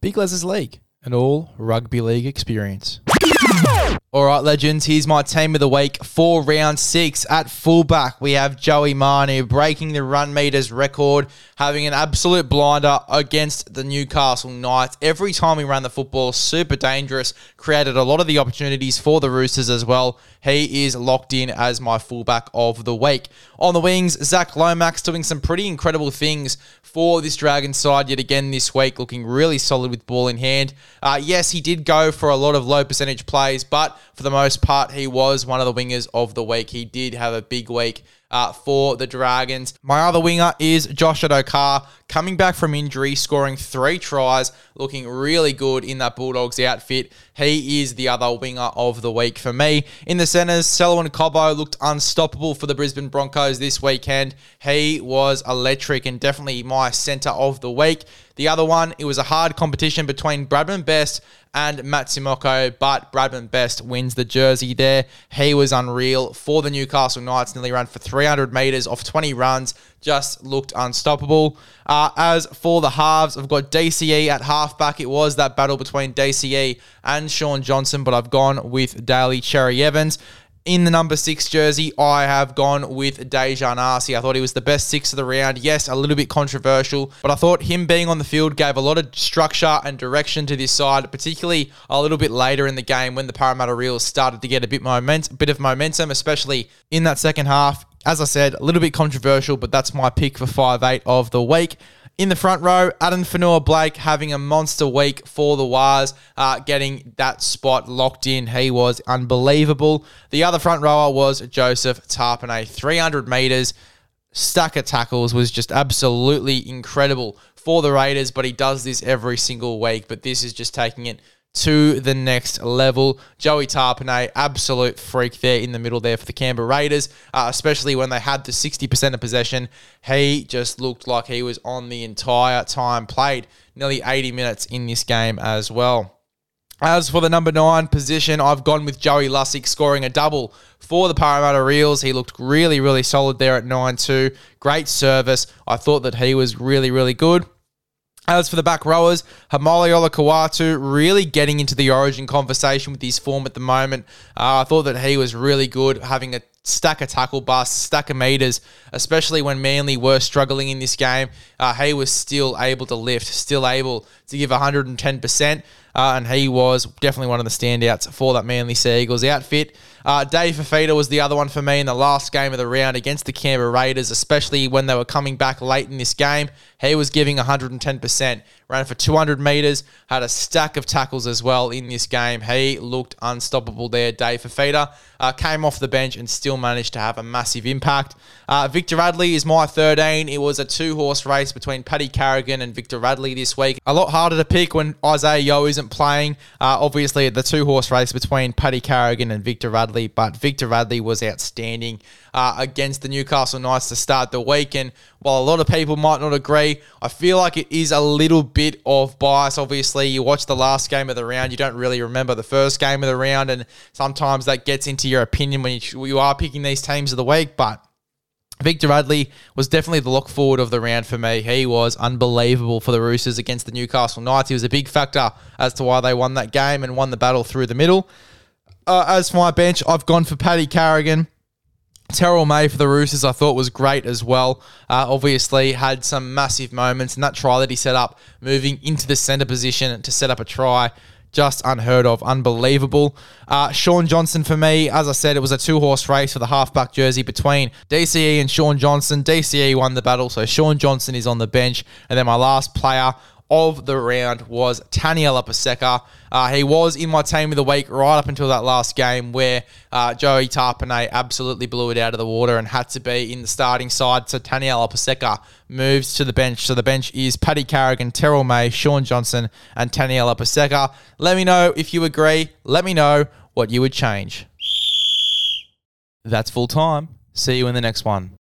Big Les's League, an all rugby league experience. All right, legends, here's my team of the week for round 6. At fullback, we have Joey Manu breaking the run meters record, having an absolute blinder against the Newcastle Knights. Every time he ran the football, super dangerous, created a lot of the opportunities for the Roosters as well. He is locked in as my fullback of the week. On the wings, Zach Lomax doing some pretty incredible things for this Dragons side yet again this week, looking really solid with ball in hand. Yes, he did go for a lot of low percentage plays, but for the most part, he was one of the wingers of the week. He did have a big week for the Dragons. My other winger is Josh Adokar, coming back from injury, scoring 3 tries, looking really good in that Bulldogs outfit. He is the other winger of the week for me. In the centres, Selwyn Cobbo looked unstoppable for the Brisbane Broncos this weekend. He was electric and definitely my centre of the week. The other one, it was a hard competition between Bradman Best and Matsumoto, but Bradman Best wins the jersey there. He was unreal for the Newcastle Knights, nearly ran for 300 metres off 20 runs, just looked unstoppable. As for the halves, I've got DCE at halfback. It was that battle between DCE and Sean Johnson, but I've gone with Daly Cherry Evans. In the number 6 jersey, I have gone with Dejan Arce. I thought he was the best 6 of the round. Yes, a little bit controversial, but I thought him being on the field gave a lot of structure and direction to this side, particularly a little bit later in the game when the Parramatta Reels started to get a bit of momentum, especially in that second half. As I said, a little bit controversial, but that's my pick for 5'8 of the week. In the front row, Adam Fanua-Blake having a monster week for the Wars, getting that spot locked in. He was unbelievable. The other front rower was Joseph Tarpanay. 300 metres, stack of tackles, was just absolutely incredible for the Raiders, but he does this every single week. But this is just taking it to the next level. Joey Tarpanay, absolute freak there in the middle there for the Canberra Raiders, especially when they had the 60% of possession. He just looked like he was on the entire time, played nearly 80 minutes in this game as well. As for the number 9 position, I've gone with Joey Lussick scoring a double for the Parramatta Reels. He looked really, really solid there at 9-2. Great service. I thought that he was really, really good. As for the back rowers, Hamali Olakau'atu really getting into the origin conversation with his form at the moment. I thought that he was really good, having a stack of tackle busts, stack of meters, especially when Manly were struggling in this game. He was still able to lift, still able to give 110%, and he was definitely one of the standouts for that Manly Sea Eagles outfit. Dave Fifita was the other one for me in the last game of the round against the Canberra Raiders, especially when they were coming back late in this game. He was giving 110%, ran for 200 metres, had a stack of tackles as well in this game. He looked unstoppable there, Dave Fifita. Came off the bench and still managed to have a massive impact. Victor Radley is my 13. It was a 2-horse race between Paddy Carrigan and Victor Radley this week. A lot harder to pick when Isaiah Yeo isn't playing. Obviously, the 2-horse race between Paddy Carrigan and Victor Radley, but Victor Radley was outstanding against the Newcastle Knights to start the week. And while a lot of people might not agree, I feel like it is a little bit of bias. Obviously, you watch the last game of the round, you don't really remember the first game of the round, and sometimes that gets into your opinion when you are picking these teams of the week. But Victor Radley was definitely the look forward of the round for me. He was unbelievable for the Roosters against the Newcastle Knights. He was a big factor as to why they won that game and won the battle through the middle. As for my bench, I've gone for Paddy Carrigan. Terrell May for the Roosters I thought was great as well. Obviously had some massive moments, and that try that he set up, moving into the centre position to set up a try, just unheard of, unbelievable. Sean Johnson for me, as I said, it was a 2-horse race for the halfback jersey between DCE and Sean Johnson. DCE won the battle, so Sean Johnson is on the bench. And then my last player of the round was Taniela Paseka. He was in my team of the week right up until that last game where Joey Tarpanay absolutely blew it out of the water and had to be in the starting side. So Taniela Paseka moves to the bench. So the bench is Paddy Carrigan, Terrell May, Sean Johnson, and Taniela Paseka. Let me know if you agree. Let me know what you would change. That's full time. See you in the next one.